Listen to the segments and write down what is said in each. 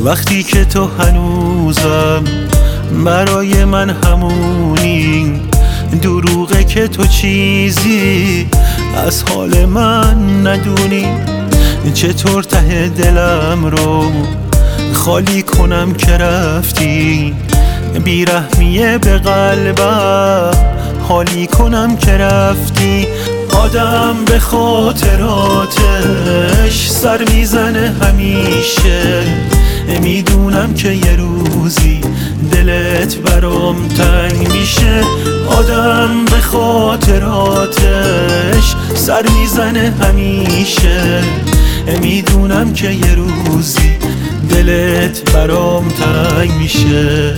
وقتی که تو هنوزم برای من همونی، دروغه که تو چیزی از حال من ندونی. چطور ته دلم رو خالی کنم که رفتی، بیرحمیه به قلبم حالی کنم که رفتی. آدم به خاطراتش سر میزنه همیشه، میدونم که یه روزی دلت برام تنگ میشه. آدم به خاطراتش سر میزنه همیشه، میدونم که یه روزی دلت برام تنگ میشه.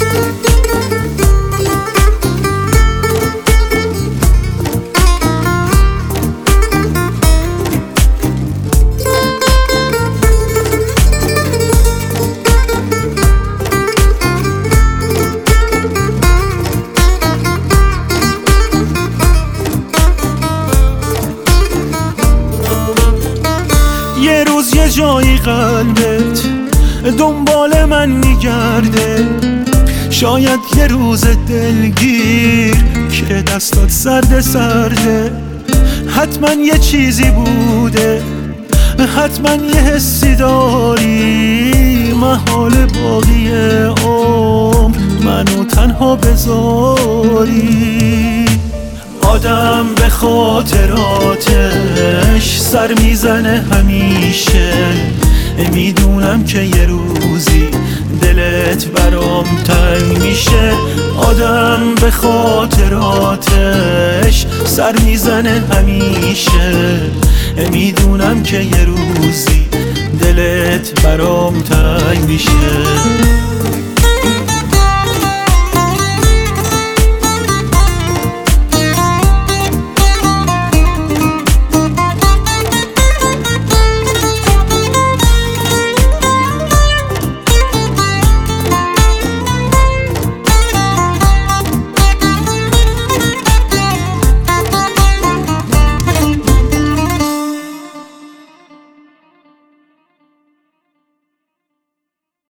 یه روز یه جایی قلبت دنبال من میگرده، شاید یه روز دلگیر که دستات سرده سرده. حتما یه چیزی بوده، حتما یه حسی داری، محال باقی عمر منو تنها بذاری. آدم به خاطراتش سر میزنه همیشه، میدونم که یه روزی دلت برام تنگ میشه. آدم به خاطراتش سر میزنه همیشه، میدونم که یه روزی دلت برام تنگ میشه.